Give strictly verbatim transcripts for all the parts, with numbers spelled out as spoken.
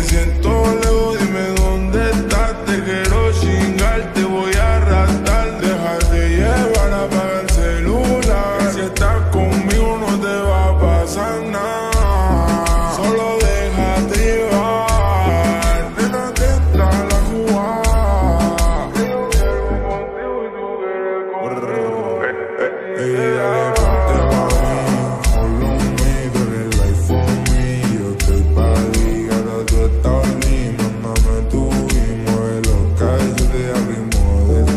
siento lejos, dime dónde estás. Te quiero chingar, te voy a arrastrar. Déjate llevar, apaga el celular, que si estás conmigo no te va a pasar nada. Solo déjate llevar, nena, que entra la jugada. Yo quiero contigo y tú quieres conmigo. Ey, dale, ponte pa' mí, follow me, tú eres life for me. Yo estoy pa' ti, ahora tú estás linda. Mándame tu y mueve los callos, te arrimo de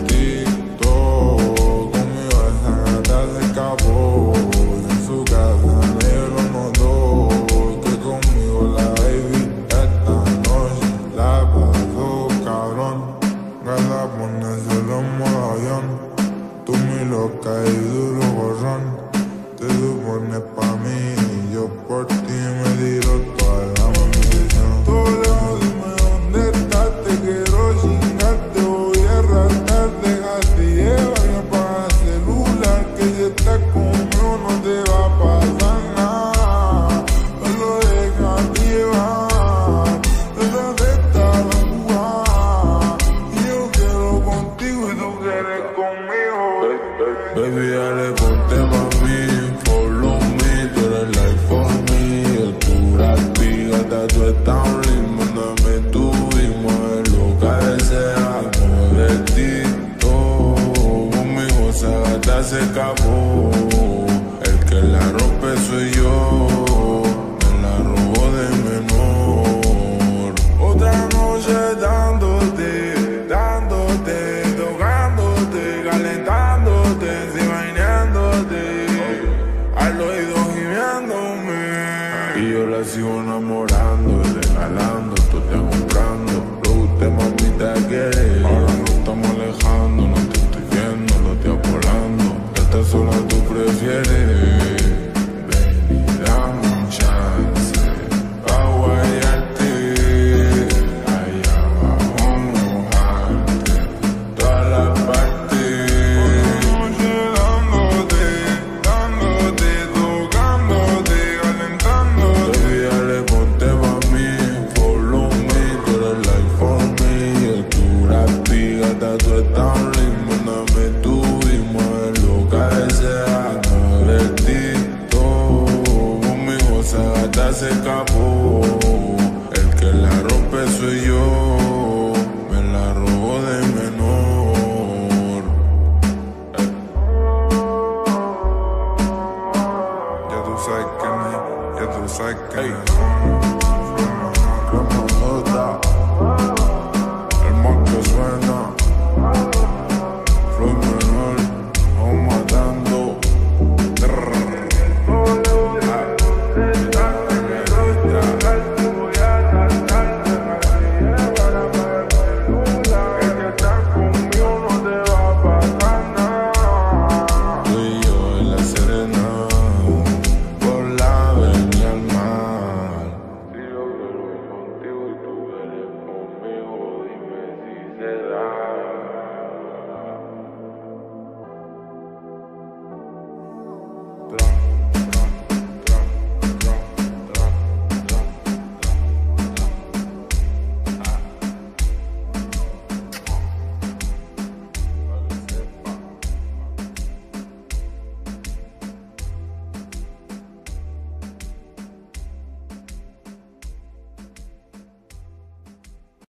TikTok. Conmigo esa gata se escapó, en su casa negro no doy. Que conmigo la baby esta noche la pasó cabrón. Gata ponérselo en modo avión. Tú mi loca y duro borrón. Te supones pa' mí y yo por ti me tiro toda la munición. Todo lejos, dime dónde estás. Te quiero chingar, te voy a arrastrar. Déjate llevar y apaga el celular, que si estás conmigo no te va a pasar nada. Solo déjate llevar, déjate estar la jugada. Y yo quiero contigo y tú quieres conmigo. Baby, dale, ponte pa' mí, follow me, tú eres life for me. El pura pígata, tú estás lindo, mándame tú y mueve lo que deseas. Mueve el TikTok, conmigo esa gata se escapó. El que la rompe soy yo, me la robó de menor. Otra noche dándote, dándote, tocándote, calentándote, envainándote, al oído gimiéndome. Y yo la sigo enamorando y regalando, tú te comprando. Lo usted mamita quiere, ahora no estamos alejando. No te estoy viendo, lo estoy apolando. Estás sola, tú prefieres. Baby, dame un chance pa' guayarte, allá abajo mojarte toda la parte. Noche dándote, dándote, tocándote, calentándote. Baby, dale, ponte pa' mí, follow me, tú eres life for me. El pura pígata, tú estás lindo, mándame tú y mueve lo que deseas. Mueve el TikTok, conmigo esa gata se escapó. El que la rompe soy yo, me la robó de menor. Ya tú sabes que me, ya tú sabes que me. El más que suena.